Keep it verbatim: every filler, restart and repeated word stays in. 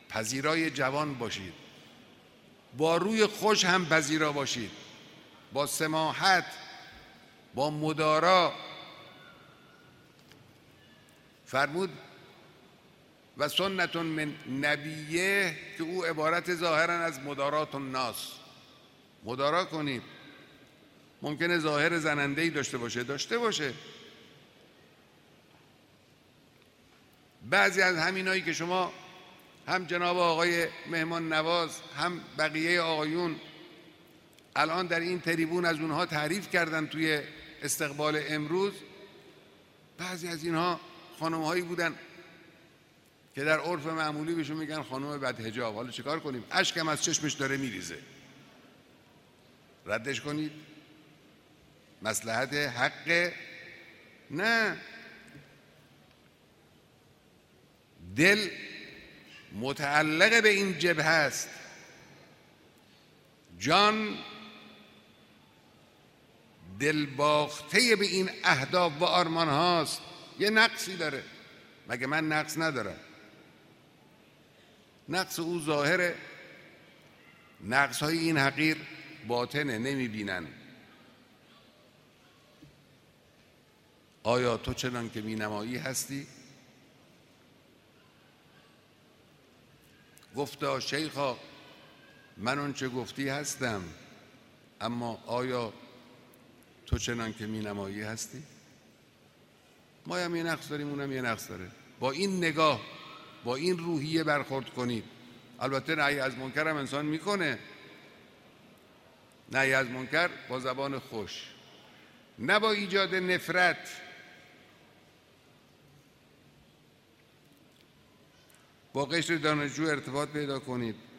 پذیرای جوان باشید، با روی خوش هم پذیرا باشید، با سماحت، با مدارا. فرمود و سنت من نبیه که او عبارت ظاهرا از مدارات الناس. مدارا کنید. ممکنه ظاهر زننده‌ای داشته باشه داشته باشه بعضی از همینایی که شما هم جناب آقای مهمان نواز هم بقیه آقایون الان در این تریبون از اونها تعریف کردن توی استقبال امروز، بعضی از اینها خانم‌هایی بودن که در عرف معمولی بهشون میگن خانم بدحجاب. حالا چیکار کنیم؟ اشکم از چشمش داره میریزه. ردش کنید؟ مصلحت حق؟ نه، دل متعلق به این جبهه است، جان دل باخته به این اهداف و آرمان هاست. یه نقصی داره، مگه من نقص ندارم؟ نقص او ظاهره، نقص های این حقیر باطنه، نمی بینن. آیا تو چنان که می نمایی هستی؟ گفتا شیخا من اون چه گفتی هستم، اما آیا تو چنان که می نمایی هستی؟ ما هم یه نقص داریم، اونم یه نقص داره. با این نگاه، با این روحیه برخورد کنید. البته نهی از منکر هم انسان میکنه، نهی از منکر با زبان خوش، نه با ایجاد نفرت. با قشر دانشجو ارتباط پیدا کنید،